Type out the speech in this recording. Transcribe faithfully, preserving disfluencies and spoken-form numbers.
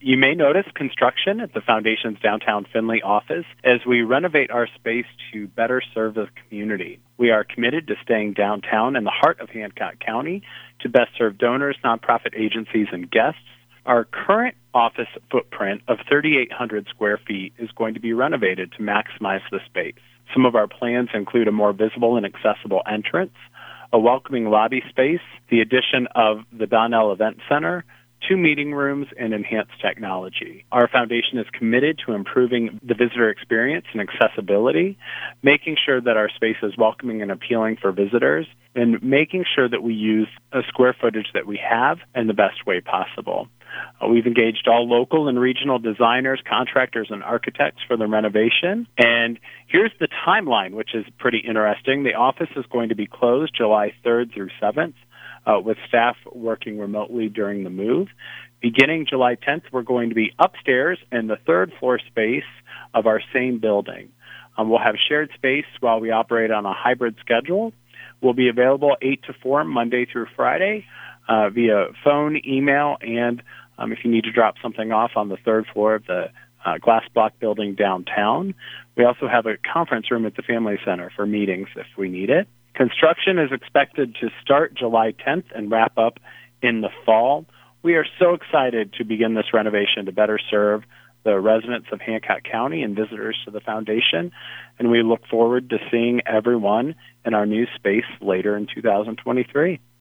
You may notice construction at the Foundation's downtown Findlay office as we renovate our space to better serve the community. We are committed to staying downtown in the heart of Hancock County to best serve donors, nonprofit agencies, and guests. Our current office footprint of thirty-eight hundred square feet is going to be renovated to maximize the space. Some of our plans include a more visible and accessible entrance, a welcoming lobby space, the addition of the Donnell Event Center, two meeting rooms, and enhanced technology. Our foundation is committed to improving the visitor experience and accessibility, making sure that our space is welcoming and appealing for visitors, and making sure that we use a square footage that we have in the best way possible. Uh, we've engaged all local and regional designers, contractors, and architects for the renovation. And here's the timeline, which is pretty interesting. The office is going to be closed July third through seventh. Uh, with staff working remotely during the move. Beginning July tenth, we're going to be upstairs in the third floor space of our same building. Um, we'll have shared space while we operate on a hybrid schedule. We'll be available eight to four Monday through Friday uh, via phone, email, and um, if you need to drop something off on the third floor of the uh, glass block building downtown. We also have a conference room at the Family Center for meetings if we need it. Construction is expected to start July tenth and wrap up in the fall. We are so excited to begin this renovation to better serve the residents of Hancock County and visitors to the foundation, and we look forward to seeing everyone in our new space later in two thousand twenty-three.